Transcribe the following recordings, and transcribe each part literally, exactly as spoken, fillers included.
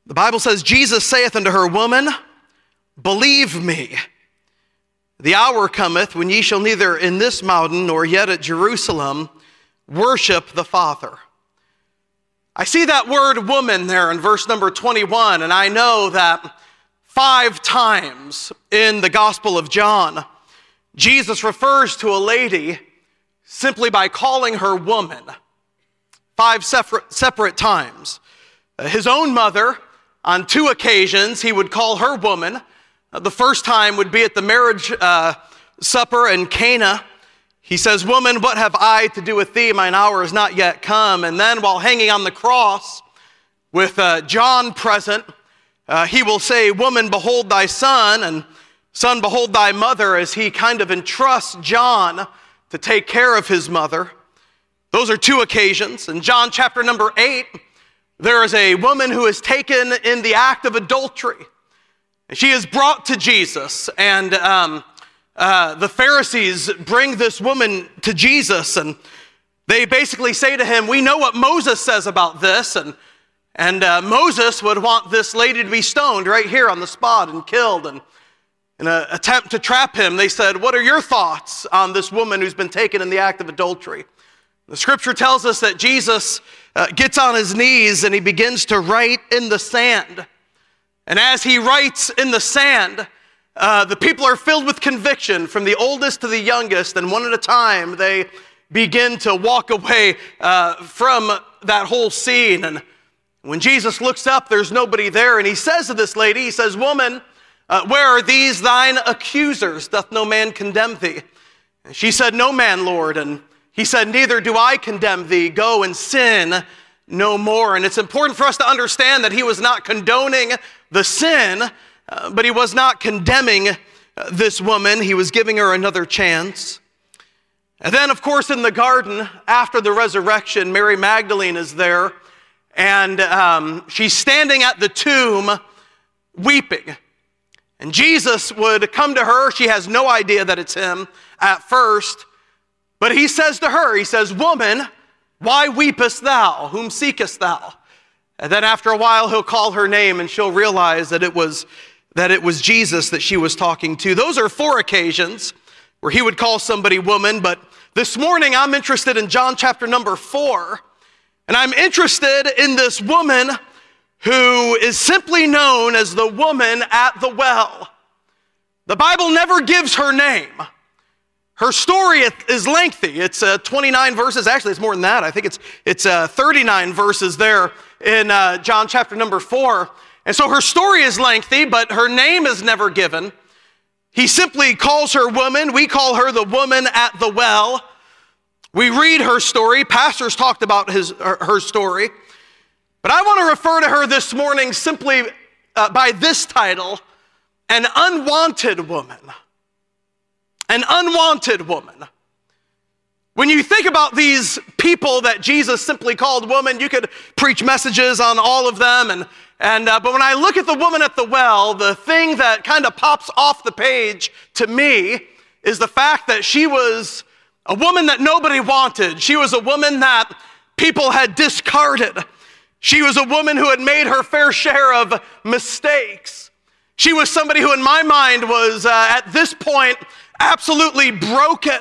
The Bible says, Jesus saith unto her, Woman, believe me, the hour cometh when ye shall neither in this mountain nor yet at Jerusalem worship the Father. I see that word woman there in verse number twenty-one, and I know that five times in the Gospel of John, Jesus refers to a lady simply by calling her woman. Five separate, separate times. His own mother, on two occasions, he would call her woman. The first time would be at the marriage uh, supper in Cana. He says, Woman, what have I to do with thee? Mine hour is not yet come. And then while hanging on the cross with uh, John present, uh, he will say, Woman, behold thy son, and son, behold thy mother, as he kind of entrusts John to take care of his mother. Those are two occasions. In John chapter number eight, there is a woman who is taken in the act of adultery. She is brought to Jesus, and um, uh, the Pharisees bring this woman to Jesus, and they basically say to him, we know what Moses says about this, and, and uh, Moses would want this lady to be stoned right here on the spot and killed. And in an attempt to trap him, they said, what are your thoughts on this woman who's been taken in the act of adultery? The scripture tells us that Jesus uh, gets on his knees and he begins to write in the sand. And as he writes in the sand, uh, the people are filled with conviction from the oldest to the youngest, and one at a time they begin to walk away uh, from that whole scene. And when Jesus looks up, there's nobody there, and he says to this lady, he says, Woman, uh, where are these thine accusers? Doth no man condemn thee? And she said, No man, Lord. And he said, Neither do I condemn thee. Go and sin no more. And it's important for us to understand that he was not condoning the sin, uh, but he was not condemning uh, this woman. He was giving her another chance. And then, of course, in the garden, after the resurrection, Mary Magdalene is there, and um, she's standing at the tomb weeping. And Jesus would come to her. She has no idea that it's him at first, but he says to her, he says, Woman, why weepest thou? Whom seekest thou? And then after a while, he'll call her name, and she'll realize that it was that it was Jesus that she was talking to. Those are four occasions where he would call somebody woman, but this morning I'm interested in John chapter number four, and I'm interested in this woman who is simply known as the woman at the well. The Bible never gives her name. Her story is lengthy. It's uh, twenty-nine verses. Actually, it's more than that. I think it's it's uh, thirty-nine verses there in uh, John chapter number four. And so her story is lengthy, but her name is never given. He simply calls her woman. We call her the woman at the well. We read her story. Pastors talked about his her, her story. But I want to refer to her this morning simply uh, by this title, an unwanted woman. An unwanted woman. When you think about these people that Jesus simply called woman, you could preach messages on all of them. And, and uh, but when I look at the woman at the well, the thing that kind of pops off the page to me is the fact that she was a woman that nobody wanted. She was a woman that people had discarded. She was a woman who had made her fair share of mistakes. She was somebody who, in my mind, was uh, at this point absolutely broken.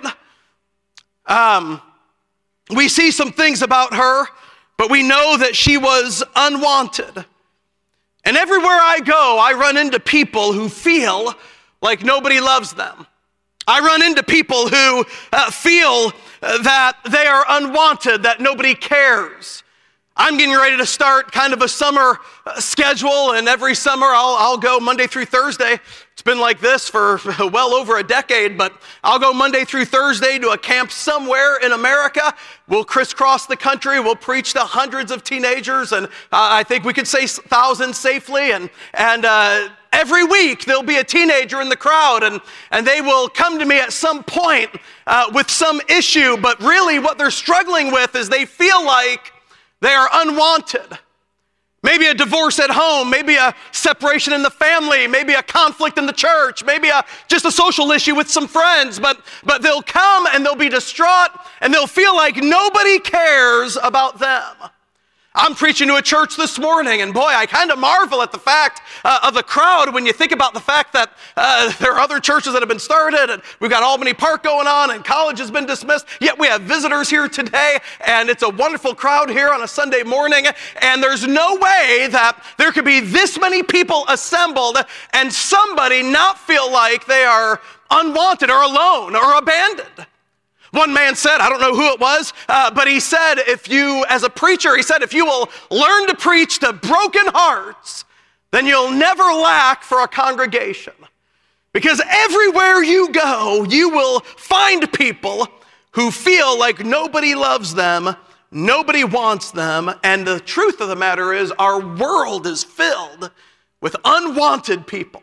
Um, we see some things about her, but we know that she was unwanted. And everywhere I go, I run into people who feel like nobody loves them. I run into people who uh, feel uh, that they are unwanted, that nobody cares. I'm getting ready to start kind of a summer uh, schedule, and every summer I'll, I'll go Monday through Thursday. It's been like this for well over a decade, but I'll go Monday through Thursday to a camp somewhere in America. We'll crisscross the country. We'll preach to hundreds of teenagers, and uh, I think we could say thousands safely. And and uh, every week there'll be a teenager in the crowd, and, and they will come to me at some point uh, with some issue, but really what they're struggling with is they feel like they are unwanted. Maybe a divorce at home, maybe a separation in the family, maybe a conflict in the church, maybe a, just a social issue with some friends, but, but they'll come and they'll be distraught and they'll feel like nobody cares about them. I'm preaching to a church this morning, and boy, I kind of marvel at the fact uh, of the crowd when you think about the fact that uh, there are other churches that have been started, and we've got Albany Park going on, and college has been dismissed, yet we have visitors here today, and it's a wonderful crowd here on a Sunday morning, and there's no way that there could be this many people assembled and somebody not feel like they are unwanted or alone or abandoned. One man said, I don't know who it was, uh, but he said, if you, as a preacher, he said, if you will learn to preach to broken hearts, then you'll never lack for a congregation. Because everywhere you go, you will find people who feel like nobody loves them, nobody wants them, and the truth of the matter is our world is filled with unwanted people.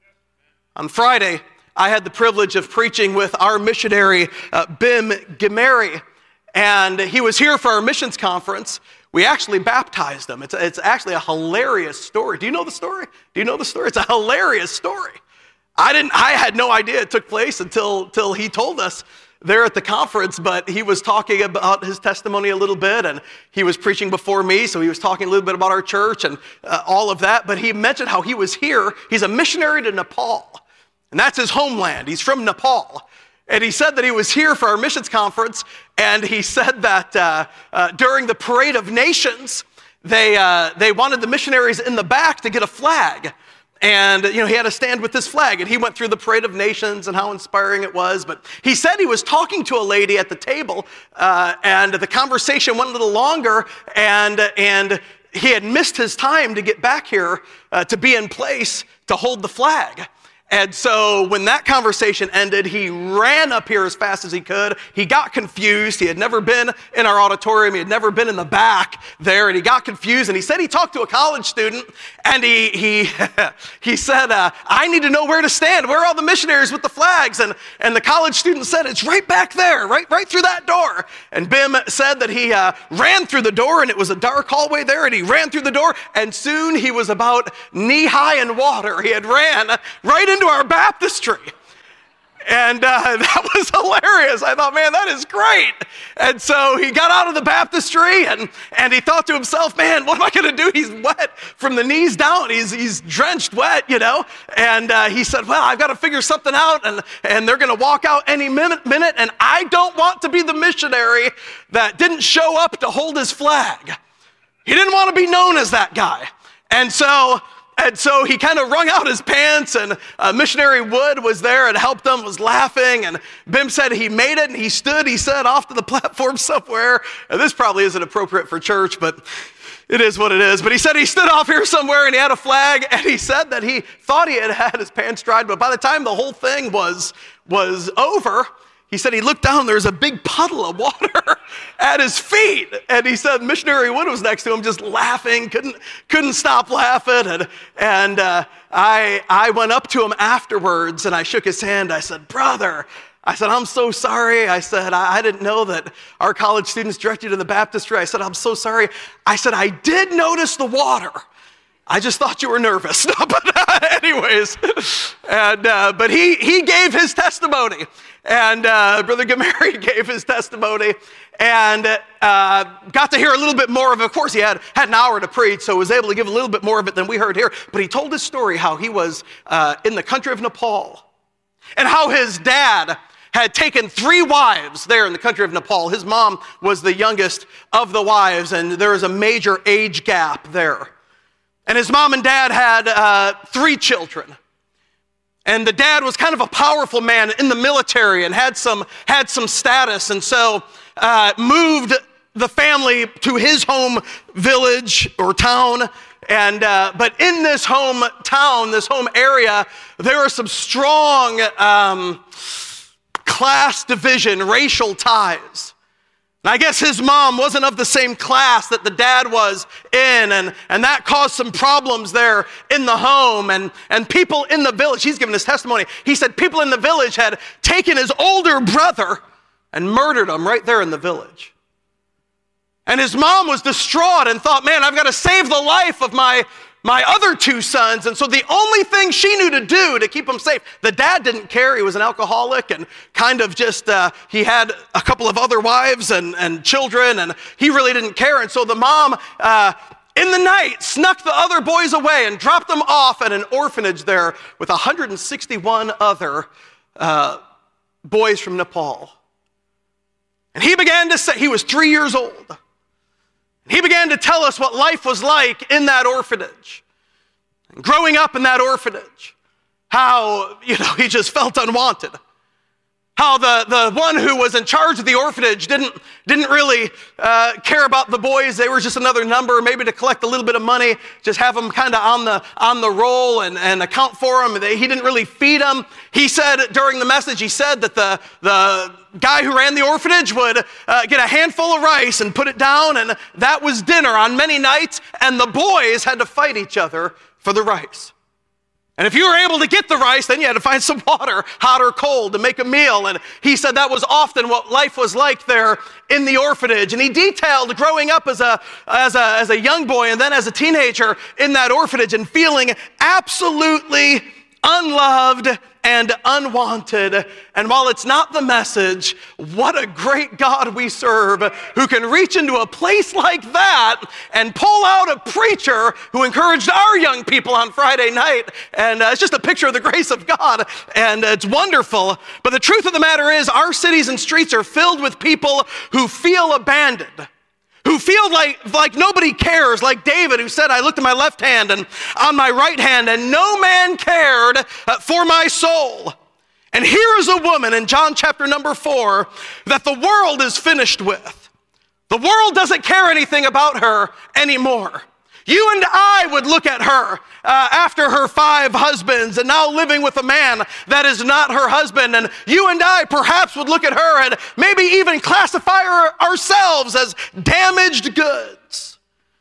On Friday, I had the privilege of preaching with our missionary, uh, Bim Gimeri, and he was here for our missions conference. We actually baptized him. It's, it's actually a hilarious story. Do you know the story? Do you know the story? It's a hilarious story. I didn't. I had no idea it took place until, until he told us there at the conference, but he was talking about his testimony a little bit, and he was preaching before me, so he was talking a little bit about our church and uh, all of that, but he mentioned how he was here. He's a missionary to Nepal. And that's his homeland. He's from Nepal. And he said that he was here for our missions conference, and he said that uh, uh, during the Parade of Nations, they, uh, they wanted the missionaries in the back to get a flag. And, you know, he had to stand with this flag, and he went through the Parade of Nations and how inspiring it was. But he said he was talking to a lady at the table, uh, and the conversation went a little longer, and, and he had missed his time to get back here uh, to be in place to hold the flag. And so when that conversation ended, he ran up here as fast as he could. He got confused. He had never been in our auditorium. He had never been in the back there, and he got confused. And he said he talked to a college student, and he he he said, uh, I need to know where to stand. Where are all the missionaries with the flags? And, and the college student said, it's right back there, right, right through that door. And Bim said that he uh, ran through the door, and it was a dark hallway there, and he ran through the door, and soon he was about knee-high in water. He had ran right into our baptistry. And uh, that was hilarious. I thought, man, that is great. And so he got out of the baptistry, and, and he thought to himself, man, what am I going to do? He's wet from the knees down. He's, he's drenched wet, you know. And uh, he said, well, I've got to figure something out, and, and they're going to walk out any minute, minute, and I don't want to be the missionary that didn't show up to hold his flag. He didn't want to be known as that guy. And so And so he kind of wrung out his pants, and uh, Missionary Wood was there and helped him, was laughing, and Bim said he made it, and he stood, he said, off to the platform somewhere. And this probably isn't appropriate for church, but it is what it is. But he said he stood off here somewhere, and he had a flag, and he said that he thought he had had his pants dried, but by the time the whole thing was, was over, he said he looked down, there was a big puddle of water at his feet. And he said Missionary Wood was next to him just laughing, couldn't, couldn't stop laughing. And, and uh, I, I went up to him afterwards, and I shook his hand. I said, brother, I said, I'm so sorry. I said, I, I didn't know that our college students directed you to the baptistry. I said, I'm so sorry. I said, I did notice the water. I just thought you were nervous. But uh, anyways, and, uh, but he, he gave his testimony. And uh, Brother Gimeri gave his testimony, and uh, got to hear a little bit more of it. Of course, he had, had an hour to preach, so was able to give a little bit more of it than we heard here. But he told his story how he was uh, in the country of Nepal, and how his dad had taken three wives there in the country of Nepal. His mom was the youngest of the wives, and there was a major age gap there. And his mom and dad had uh, three children. And the dad was kind of a powerful man in the military and had some, had some status, and so uh, moved the family to his home village or town. And uh, but in this home town, this home area, there are some strong um, class division, racial ties. And I guess his mom wasn't of the same class that the dad was in, and, and that caused some problems there in the home. And, and people in the village, he's given his testimony, he said people in the village had taken his older brother and murdered him right there in the village. And his mom was distraught and thought, man, I've got to save the life of my my other two sons. And so the only thing she knew to do to keep them safe, the dad didn't care. He was an alcoholic and kind of just, uh, he had a couple of other wives and, and children, and he really didn't care. And so the mom, uh, in the night, snuck the other boys away and dropped them off at an orphanage there with one hundred sixty-one other uh, boys from Nepal. And he began to say, he was three years old. He began to tell us what life was like in that orphanage. And growing up in that orphanage, how, you know, he just felt unwanted. How the, the one who was in charge of the orphanage didn't, didn't really uh, care about the boys. They were just another number, maybe to collect a little bit of money, just have them kind of on the, on the roll and, and account for them. They, he didn't really feed them. He said during the message, he said that the, the guy who ran the orphanage would uh, get a handful of rice and put it down, and that was dinner on many nights, and the boys had to fight each other for the rice. And if you were able to get the rice, then you had to find some water, hot or cold, to make a meal. And he said that was often what life was like there in the orphanage. And he detailed growing up as a, as a, as a young boy and then as a teenager in that orphanage and feeling absolutely unloved and unwanted. And while it's not the message, what a great God we serve, who can reach into a place like that and pull out a preacher who encouraged our young people on Friday night. And uh, it's just a picture of the grace of God, and it's wonderful. But the truth of the matter is, our cities and streets are filled with people who feel abandoned, who feel like, like nobody cares, like David, who said, I looked at my left hand and on my right hand, and no man cared uh, for my soul. And here is a woman in John chapter number four that the world is finished with. The world doesn't care anything about her anymore. You and I would look at her uh, after her five husbands and now living with a man that is not her husband. And you and I perhaps would look at her and maybe even classify her ourselves as damaged goods.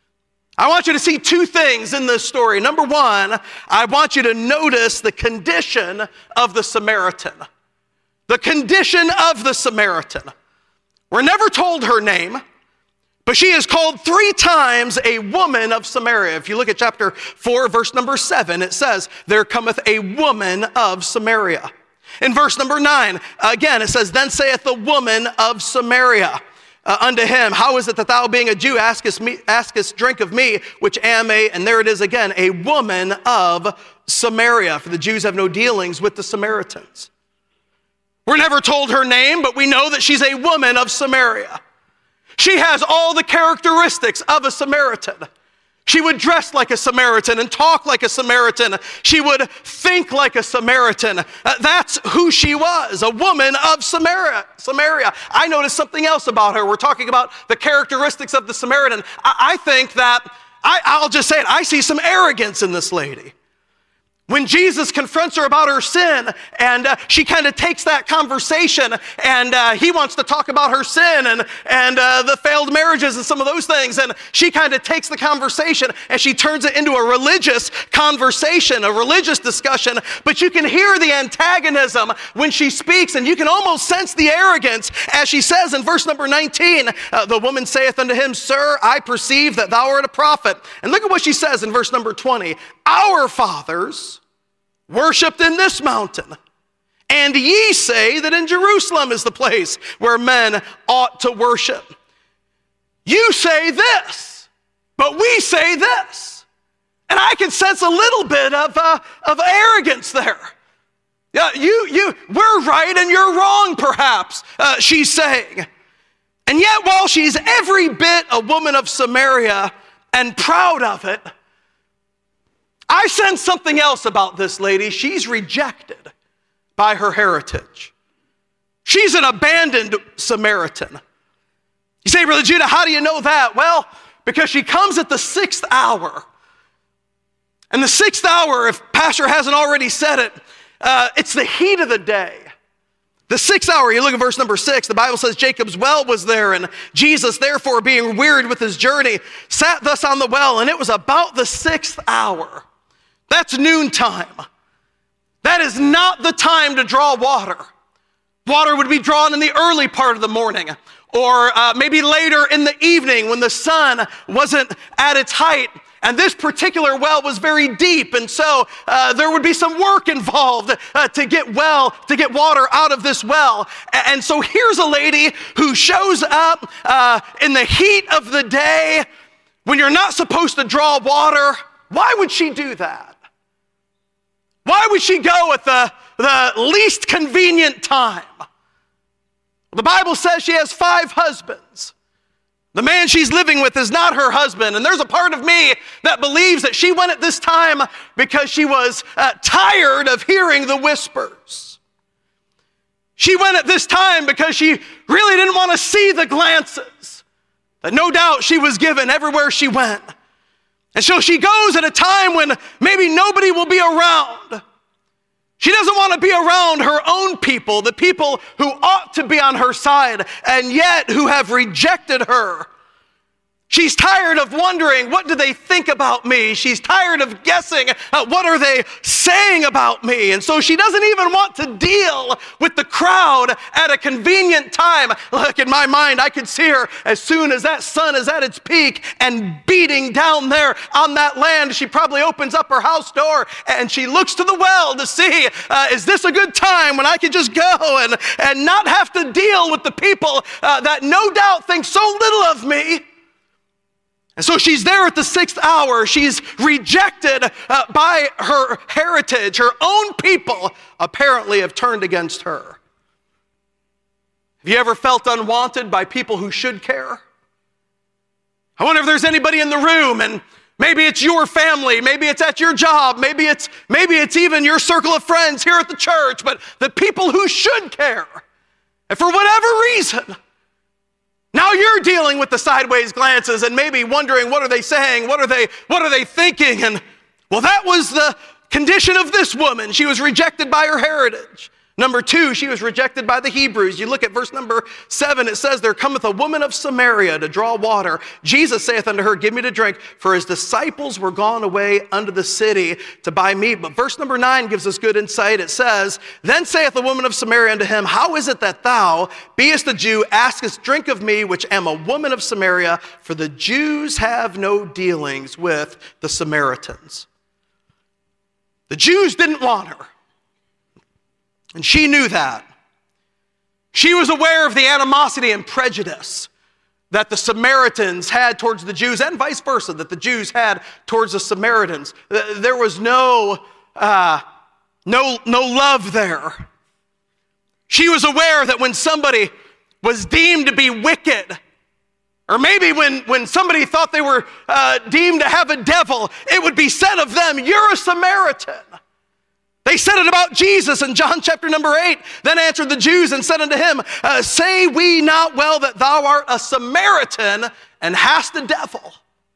I want you to see two things in this story. Number one, I want you to notice the condition of the Samaritan. The condition of the Samaritan. We're never told her name, but she is called three times a woman of Samaria. If you look at chapter four, verse number seven, it says, there cometh a woman of Samaria. In verse number nine, again, it says, then saith the woman of Samaria uh, unto him, how is it that thou being a Jew askest, me, askest drink of me, which am a, and there it is again, a woman of Samaria. For the Jews have no dealings with the Samaritans. We're never told her name, but we know that she's a woman of Samaria. She has all the characteristics of a Samaritan. She would dress like a Samaritan and talk like a Samaritan. She would think like a Samaritan. Uh, that's who she was, a woman of Samaria. Samaria. I noticed something else about her. We're talking about the characteristics of the Samaritan. I, I think that, I, I'll just say it, I see some arrogance in this lady. When Jesus confronts her about her sin, and uh, she kind of takes that conversation, and uh, he wants to talk about her sin and, and uh, the failed marriages and some of those things, and she kind of takes the conversation and she turns it into a religious conversation, a religious discussion, but you can hear the antagonism when she speaks, and you can almost sense the arrogance as she says in verse number nineteen, uh, the woman saith unto him, Sir, I perceive that thou art a prophet. And look at what she says in verse number twenty, our fathers worshipped in this mountain, and ye say that in Jerusalem is the place where men ought to worship. You say this, but we say this. And I can sense a little bit of, uh, of arrogance there. Yeah, you, you, we're right and you're wrong, perhaps, uh, she's saying. And yet, while she's every bit a woman of Samaria and proud of it, I sense something else about this lady. She's rejected by her heritage. She's an abandoned Samaritan. You say, Brother Judah, how do you know that? Well, because she comes at the sixth hour. And the sixth hour, if Pastor hasn't already said it, uh, it's the heat of the day. The sixth hour, you look at verse number six, the Bible says Jacob's well was there, and Jesus, therefore, being wearied with his journey, sat thus on the well, and it was about the sixth hour. That's noontime. That is not the time to draw water. Water would be drawn in the early part of the morning, or uh, maybe later in the evening when the sun wasn't at its height. And this particular well was very deep, and so uh, there would be some work involved uh, to get well, to get water out of this well. And so here's a lady who shows up uh, in the heat of the day when you're not supposed to draw water. Why would she do that? Why would she go at the, the least convenient time? The Bible says she has five husbands. The man she's living with is not her husband. And there's a part of me that believes that she went at this time because she was uh, tired of hearing the whispers. She went at this time because she really didn't want to see the glances that no doubt she was given everywhere she went. And so she goes at a time when maybe nobody will be around. She doesn't want to be around her own people, the people who ought to be on her side, and yet who have rejected her. She's tired of wondering, what do they think about me? She's tired of guessing, uh, what are they saying about me? And so she doesn't even want to deal with the crowd at a convenient time. Look, in my mind, I could see her as soon as that sun is at its peak and beating down there on that land. She probably opens up her house door and she looks to the well to see, uh, is this a good time when I could just go and, and not have to deal with the people uh, that no doubt think so little of me? And so she's there at the sixth hour. She's rejected uh, by her heritage. Her own people apparently have turned against her. Have you ever felt unwanted by people who should care? I wonder if there's anybody in the room, and maybe it's your family, maybe it's at your job, maybe it's, maybe it's even your circle of friends here at the church, but the people who should care, and for whatever reason, now you're dealing with the sideways glances and maybe wondering, what are they saying? What are they, what are they thinking? And well, that was the condition of this woman. She was rejected by her heritage. Number two, she was rejected by the Hebrews. You look at verse number seven, it says, there cometh a woman of Samaria to draw water. Jesus saith unto her, give me to drink, for his disciples were gone away unto the city to buy meat. But verse number nine gives us good insight. It says, then saith the woman of Samaria unto him, how is it that thou, beest a Jew, askest drink of me, which am a woman of Samaria? For the Jews have no dealings with the Samaritans. The Jews didn't want her. And she knew that. She was aware of the animosity and prejudice that the Samaritans had towards the Jews, and vice versa, that the Jews had towards the Samaritans. There was no, uh, no, no love there. She was aware that when somebody was deemed to be wicked, or maybe when, when somebody thought they were uh, deemed to have a devil, it would be said of them, you're a Samaritan. They said it about Jesus in John chapter number eight. Then answered the Jews and said unto him, uh, say we not well that thou art a Samaritan and hast a devil?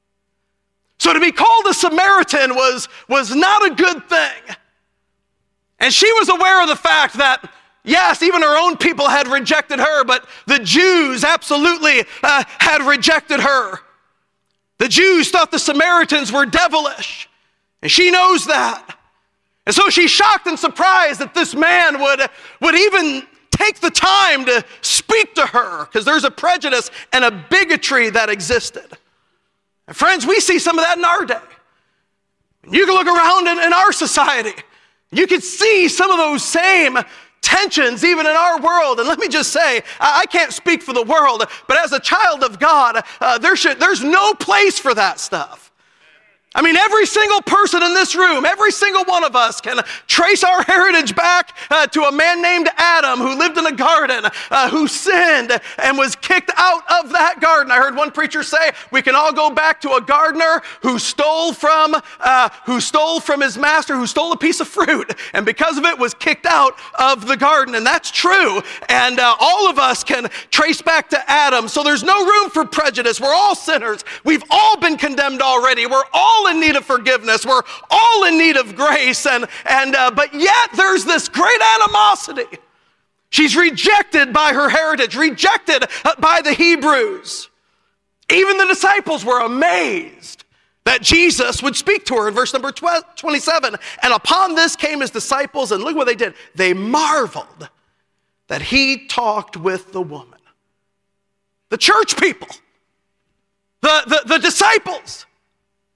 So to be called a Samaritan was, was not a good thing. And she was aware of the fact that, yes, even her own people had rejected her, but the Jews absolutely uh, had rejected her. The Jews thought the Samaritans were devilish, and she knows that. And so she's shocked and surprised that this man would, would even take the time to speak to her, because there's a prejudice and a bigotry that existed. And friends, we see some of that in our day. You can look around in, in our society. You can see some of those same tensions even in our world. And let me just say, I, I can't speak for the world, but as a child of God, uh, there should, there's no place for that stuff. I mean, every single person in this room, every single one of us can trace our heritage back uh, to a man named Adam who lived in a garden, uh, who sinned and was kicked out of that garden. I heard one preacher say, we can all go back to a gardener who stole from, uh, who stole from his master, who stole a piece of fruit, and because of it was kicked out of the garden. And that's true. And uh, all of us can trace back to Adam. So there's no room for prejudice. We're all sinners. We've all been condemned already. We're all in need of forgiveness. We're all in need of grace. And, and uh, but yet there's this great animosity. She's rejected by her heritage, rejected by the Hebrews. Even the disciples were amazed that Jesus would speak to her in verse number twenty-seven. And upon this came his disciples, and look what they did. They marveled that he talked with the woman. The church people, the, the, the disciples.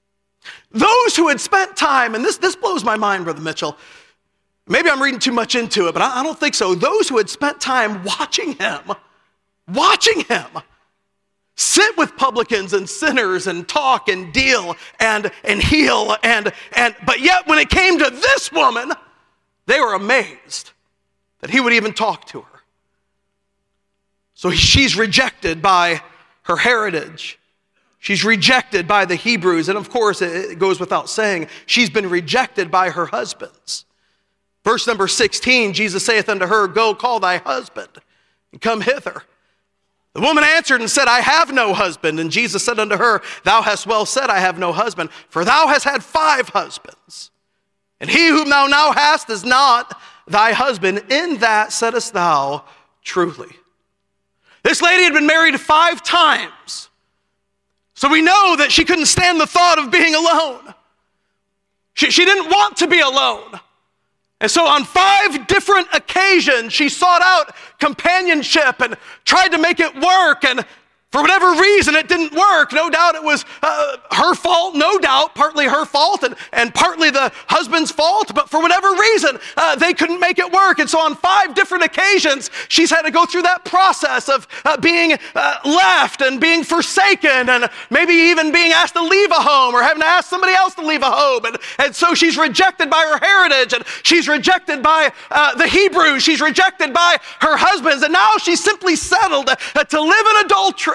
Those who had spent time, and this, this blows my mind, Brother Mitchell. Maybe I'm reading too much into it, but I, I don't think so. Those who had spent time watching him, watching him, sit with publicans and sinners and talk and deal and, and heal, and, and but yet when it came to this woman, they were amazed that he would even talk to her. So she's rejected by her heritage. She's rejected by the Hebrews. And of course, it goes without saying, she's been rejected by her husbands. Verse number sixteen, Jesus saith unto her, go call thy husband and come hither. The woman answered and said, I have no husband. And Jesus said unto her, thou hast well said, I have no husband, for thou hast had five husbands. And he whom thou now hast is not thy husband. In that saidest thou truly. This lady had been married five times. So we know that she couldn't stand the thought of being alone. She, she didn't want to be alone. And so on five different occasions, she sought out companionship and tried to make it work. And for whatever reason, it didn't work. No doubt it was uh, her fault, no doubt, partly her fault and, and partly the husband's fault. But for whatever reason, uh, they couldn't make it work. And so on five different occasions, she's had to go through that process of uh, being uh, left and being forsaken and maybe even being asked to leave a home or having to ask somebody else to leave a home. And, and so she's rejected by her heritage, and she's rejected by uh, the Hebrews. She's rejected by her husbands. And now she's simply settled uh, to live in adultery.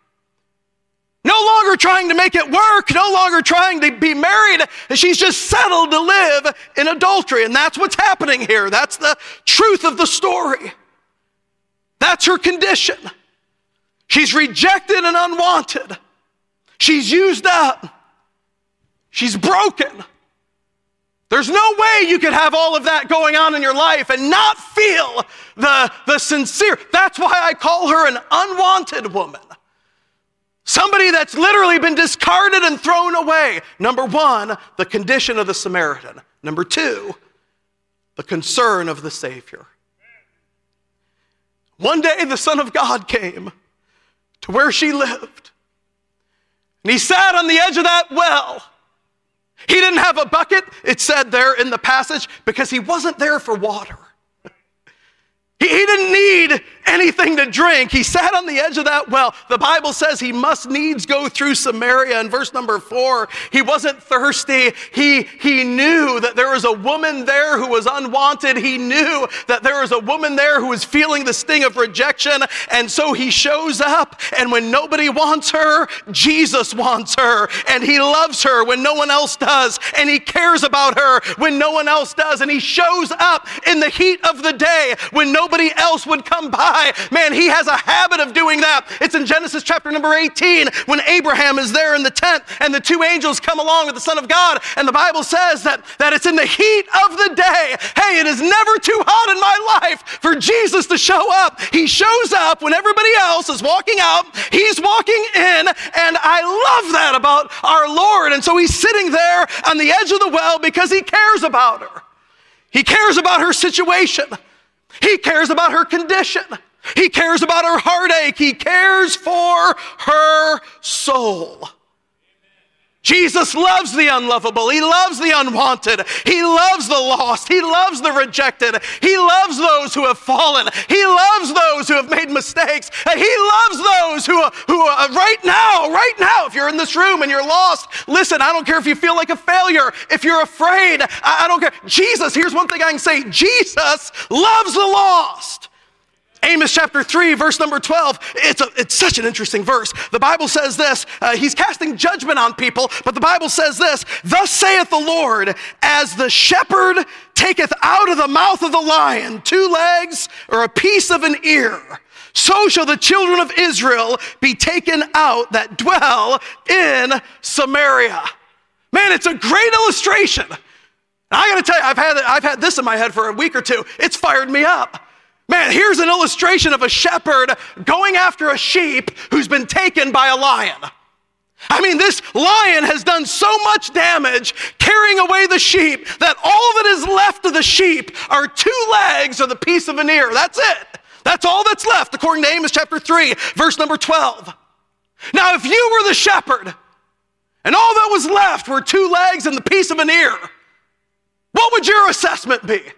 No longer trying to make it work, no longer trying to be married. She's just settled to live in adultery. And that's what's happening here. That's the truth of the story. That's her condition. She's rejected and unwanted. She's used up. She's broken. There's no way you could have all of that going on in your life and not feel the, the sincere. That's why I call her an unwanted woman. Somebody that's literally been discarded and thrown away. Number one, the condition of the Samaritan. Number two, the concern of the Savior. One day the Son of God came to where she lived. And he sat on the edge of that well. He didn't have a bucket, it said there in the passage, because he wasn't there for water. He, he didn't need anything to drink. He sat on the edge of that well. The Bible says he must needs go through Samaria. In verse number four, he wasn't thirsty. He, he knew that there was a woman there who was unwanted. He knew that there was a woman there who was feeling the sting of rejection. And so he shows up, and when nobody wants her, Jesus wants her. And he loves her when no one else does. And he cares about her when no one else does. And he shows up in the heat of the day when nobody else would come by. Man, he has a habit of doing that. It's in Genesis chapter number eighteen when Abraham is there in the tent and the two angels come along with the Son of God, and the Bible says that, that it's in the heat of the day. Hey, it is never too hot in my life for Jesus to show up. He shows up when everybody else is walking out. He's walking in, and I love that about our Lord. And so he's sitting there on the edge of the well because he cares about her. He cares about her situation. He cares about her condition. He cares about her heartache. He cares for her soul. Jesus loves the unlovable. He loves the unwanted. He loves the lost. He loves the rejected. He loves those who have fallen. He loves those who have made mistakes. And he loves those who, who uh, right now, right now, if you're in this room and you're lost, listen, I don't care if you feel like a failure, if you're afraid, I, I don't care. Jesus, here's one thing I can say, Jesus loves the lost. Amos chapter three, verse number twelve, it's, a, it's such an interesting verse. The Bible says this, uh, he's casting judgment on people, but the Bible says this, thus saith the Lord, as the shepherd taketh out of the mouth of the lion two legs or a piece of an ear, so shall the children of Israel be taken out that dwell in Samaria. Man, it's a great illustration. I gotta tell you, I've had, I've had this in my head for a week or two. It's fired me up. Man, here's an illustration of a shepherd going after a sheep who's been taken by a lion. I mean, this lion has done so much damage carrying away the sheep that all that is left of the sheep are two legs or the piece of an ear. That's it. That's all that's left, according to Amos chapter three, verse number twelve. Now, if you were the shepherd and all that was left were two legs and the piece of an ear, what would your assessment be?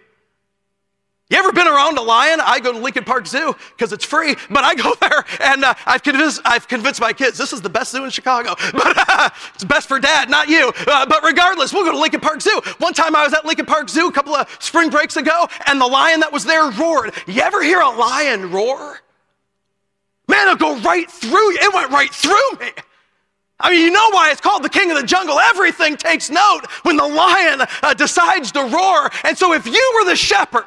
You ever been around a lion? I go to Lincoln Park Zoo because it's free, but I go there and uh, I've, convinced, I've convinced my kids, this is the best zoo in Chicago, but uh, it's best for dad, not you. Uh, but regardless, we'll go to Lincoln Park Zoo. One time I was at Lincoln Park Zoo a couple of spring breaks ago, and the lion that was there roared. You ever hear a lion roar? Man, it'll go right through you. It went right through me. I mean, you know why it's called the king of the jungle. Everything takes note when the lion uh, decides to roar. And so if you were the shepherd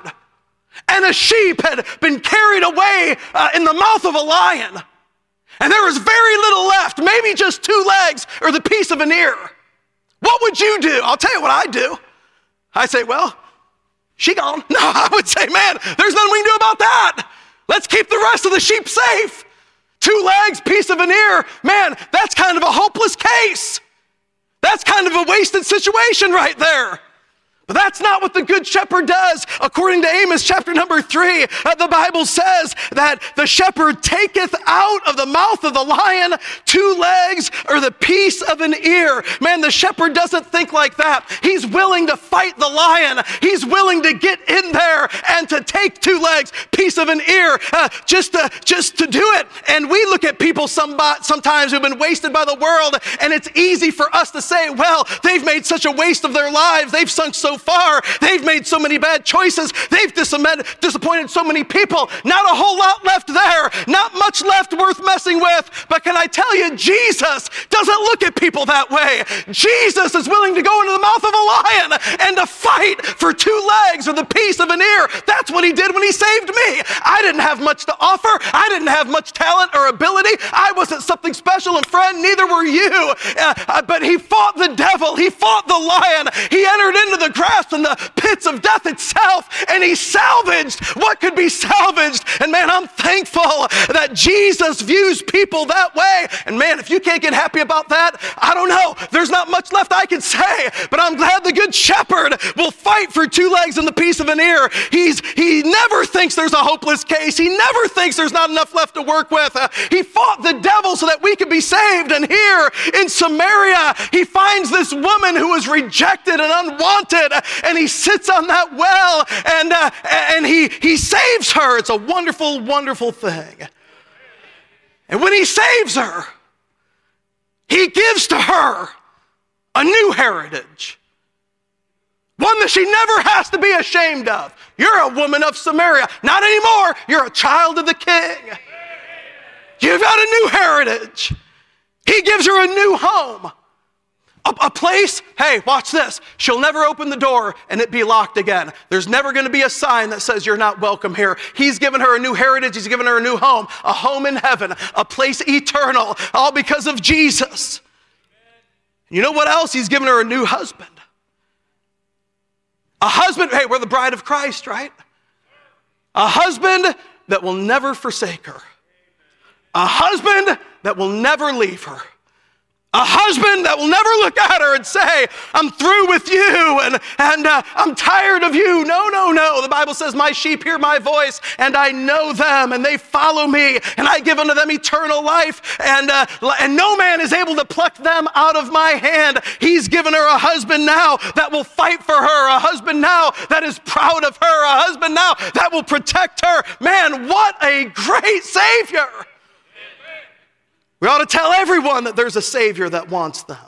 and a sheep had been carried away uh, in the mouth of a lion, and there was very little left, maybe just two legs or the piece of an ear, what would you do? I'll tell you what I'd do. I'd say, well, she gone. No, I would say, man, there's nothing we can do about that. Let's keep the rest of the sheep safe. Two legs, piece of an ear. Man, that's kind of a hopeless case. That's kind of a wasted situation right there. But that's not what the good shepherd does. According to Amos chapter number three, uh, the Bible says that the shepherd taketh out of the mouth of the lion two legs or the piece of an ear. Man, the shepherd doesn't think like that. He's willing to fight the lion. He's willing to get in there and to take two legs, piece of an ear, uh, just, to, just to do it. And we look at people sometimes who've been wasted by the world, and it's easy for us to say, well, they've made such a waste of their lives. They've sunk so far. They've made so many bad choices. They've disappointed so many people. Not a whole lot left there. Not much left worth messing with. But can I tell you, Jesus doesn't look at people that way. Jesus is willing to go into the mouth of a lion and to fight for two legs or the piece of an ear. That's what he did when he saved me. I didn't have much to offer. I didn't have much talent or ability. I wasn't something special, and friend, neither were you. Uh, but he fought the devil. He fought the lion. He entered into the grasp and the pits of death itself, and he salvaged what could be salvaged. And man, I'm thankful that Jesus views people that way. And man, if you can't get happy about that, I don't know. There's not much left I can say, but I'm glad the good shepherd will fight for two legs and the piece of an ear. He's he never thinks there's a hopeless case. He never thinks there's not enough left to work with. Uh, he fought the devil so that we could be saved. And here in Samaria, he finds this woman who was rejected and unwanted, and he sits on that well, and uh, and he he saves her. It's a wonderful, wonderful thing. And when he saves her, he gives to her a new heritage, one that she never has to be ashamed of. You're a woman of Samaria. Not anymore. You're a child of the king. You've got a new heritage. He gives her a new home. A, a place, hey, watch this. She'll never open the door and it be locked again. There's never going to be a sign that says you're not welcome here. He's given her a new heritage. He's given her a new home, a home in heaven, a place eternal, all because of Jesus. You know what else? He's given her a new husband. A husband, hey, we're the bride of Christ, right? A husband that will never forsake her. A husband that will never leave her. A husband that will never look at her and say, I'm through with you and, and uh, I'm tired of you. No, no, no. The Bible says, my sheep hear my voice and I know them and they follow me and I give unto them eternal life and, uh, and no man is able to pluck them out of my hand. He's given her a husband now that will fight for her, a husband now that is proud of her, a husband now that will protect her. Man, what a great Savior. We ought to tell everyone that there's a Savior that wants them.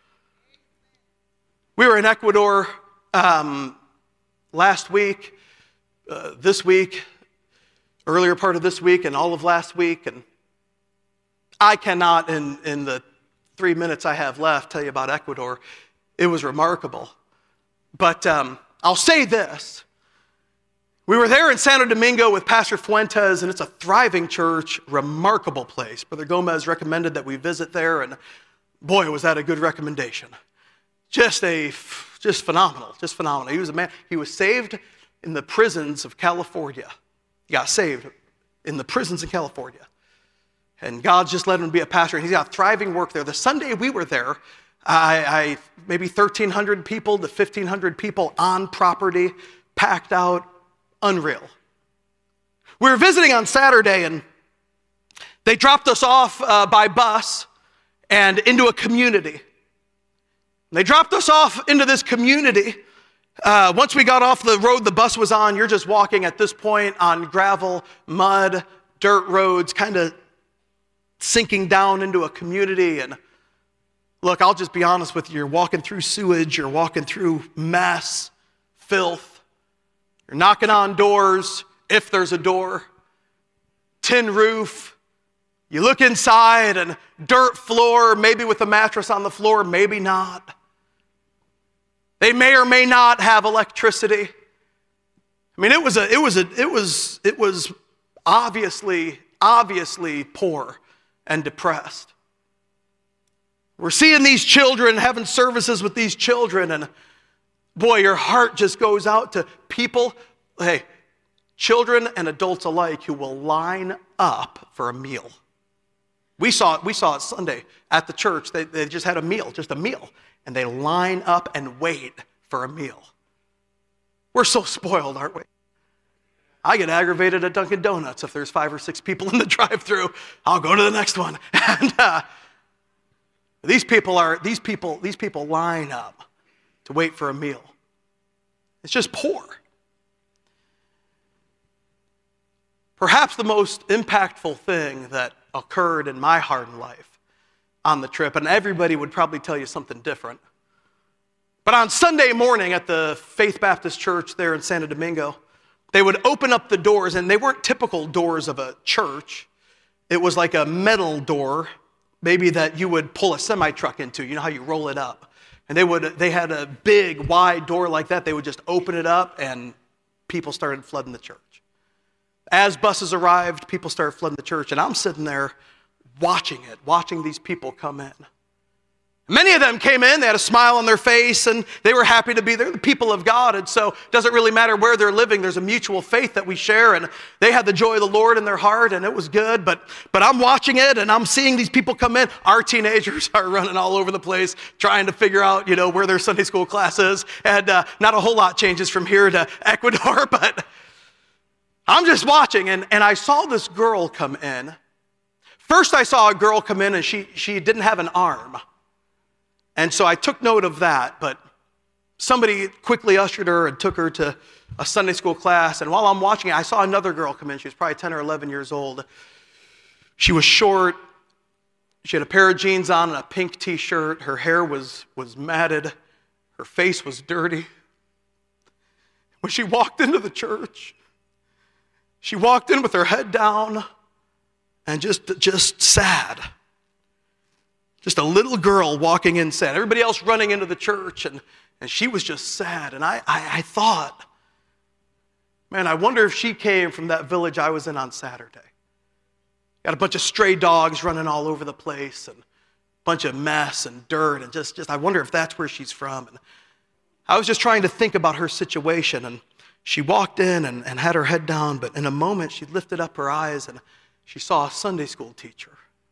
We were in Ecuador um, last week, uh, this week, earlier part of this week, and all of last week. And I cannot, in, in the three minutes I have left, tell you about Ecuador. It was remarkable. But um, I'll say this. We were there in Santo Domingo with Pastor Fuentes, and it's a thriving church, remarkable place. Brother Gomez recommended that we visit there, and boy, was that a good recommendation. Just a, just phenomenal, just phenomenal. He was a man, he was saved in the prisons of California. He got saved in the prisons in California. And God just let him be a pastor, and he's got thriving work there. The Sunday we were there, I, I maybe thirteen hundred people to fifteen hundred people on property, packed out. Unreal. We were visiting on Saturday, and they dropped us off uh, by bus and into a community. They dropped us off into this community. Uh, once we got off the road the bus was on, you're just walking at this point on gravel, mud, dirt roads, kind of sinking down into a community. And look, I'll just be honest with you. You're walking through sewage. You're walking through mess, filth. You're knocking on doors, if there's a door. Tin roof. You look inside and dirt floor, maybe with a mattress on the floor, maybe not. They may or may not have electricity. I mean, it was a, it was a, it was, it was obviously, obviously poor and depressed. We're seeing these children, having services with these children, and boy, your heart just goes out to people, hey, children and adults alike who will line up for a meal. We saw it, we saw it Sunday at the church. They, they just had a meal, just a meal. And they line up and wait for a meal. We're so spoiled, aren't we? I get aggravated at Dunkin' Donuts if there's five or six people in the drive-thru. I'll go to the next one. And uh, these people are these people these people line up to wait for a meal. It's just poor. Perhaps the most impactful thing that occurred in my heart and life on the trip, and everybody would probably tell you something different. But on Sunday morning at the Faith Baptist Church there in Santo Domingo, they would open up the doors, and they weren't typical doors of a church. It was like a metal door, maybe that you would pull a semi-truck into. You know how you roll it up. And they would they had a big, wide door like that. They would just open it up, and people started flooding the church. As buses arrived, people started flooding the church, and I'm sitting there watching it, watching these people come in. Many of them came in, they had a smile on their face, and they were happy to be there, the people of God, and so it doesn't really matter where they're living. There's a mutual faith that we share, and they had the joy of the Lord in their heart, and it was good, but, but I'm watching it, and I'm seeing these people come in. Our teenagers are running all over the place, trying to figure out, you know, where their Sunday school class is, and uh, not a whole lot changes from here to Ecuador, but I'm just watching, and, and I saw this girl come in. First, I saw a girl come in, and she, she didn't have an arm. And so I took note of that, but somebody quickly ushered her and took her to a Sunday school class. And while I'm watching it, I saw another girl come in. She was probably ten or eleven years old. She was short. She had a pair of jeans on and a pink t-shirt. Her hair was, was matted. Her face was dirty. When she walked into the church, she walked in with her head down, and just, just sad. Just a little girl walking in sad. Everybody else running into the church, and, and she was just sad. And I, I, I thought, man, I wonder if she came from that village I was in on Saturday. Got a bunch of stray dogs running all over the place, and a bunch of mess and dirt, and just, just I wonder if that's where she's from. And I was just trying to think about her situation, and she walked in and, and had her head down, but in a moment she lifted up her eyes, and she saw a Sunday school teacher.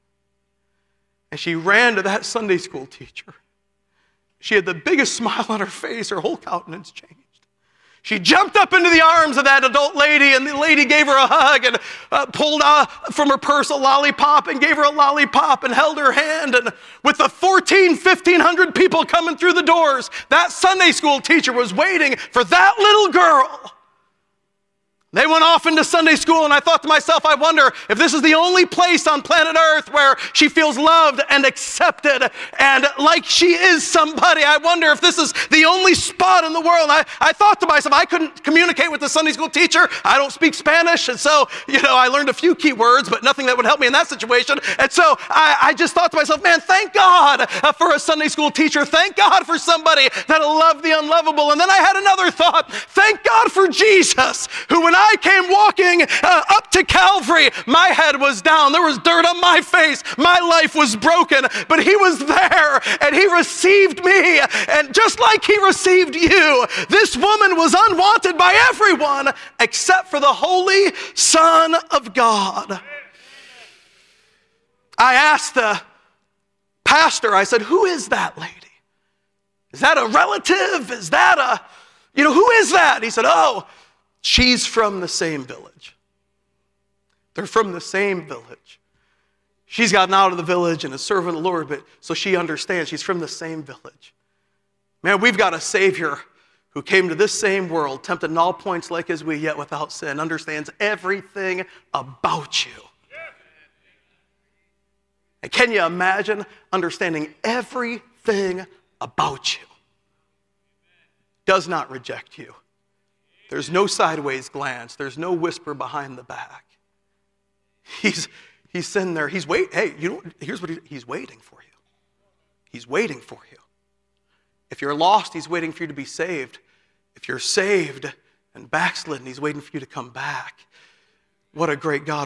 And she ran to that Sunday school teacher. She had the biggest smile on her face. Her whole countenance changed. She jumped up into the arms of that adult lady, and the lady gave her a hug and uh, pulled out from her purse a lollipop and gave her a lollipop and held her hand. And with the fourteen, fifteen hundred people coming through the doors, that Sunday school teacher was waiting for that little girl. They went off into Sunday school, and I thought to myself, I wonder if this is the only place on planet Earth where she feels loved and accepted and like she is somebody. I wonder if this is the only spot in the world. I, I thought to myself, I couldn't communicate with the Sunday school teacher. I don't speak Spanish, and so, you know, I learned a few key words, but nothing that would help me in that situation. And so I, I just thought to myself, man, thank God uh, for a Sunday school teacher. Thank God for somebody that'll love the unlovable. And then I had another thought. Thank God for Jesus, who when I I came walking uh, up to Calvary, my head was down. There was dirt on my face. My life was broken, but he was there, and he received me. And just like he received you, this woman was unwanted by everyone except for the Holy Son of God. I asked the pastor, I said, who is that lady? Is that a relative? Is that a, you know, who is that? And he said, oh, she's from the same village. They're from the same village. She's gotten out of the village and is serving the Lord, but so she understands she's from the same village. Man, we've got a Savior who came to this same world, tempted in all points like as we, yet without sin, understands everything about you. And can you imagine understanding everything about you? Does not reject you. There's no sideways glance. There's no whisper behind the back. He's, he's sitting there. He's wait. Hey, you know, here's what he, he's waiting for you. He's waiting for you. If you're lost, he's waiting for you to be saved. If you're saved and backslidden, he's waiting for you to come back. What a great God.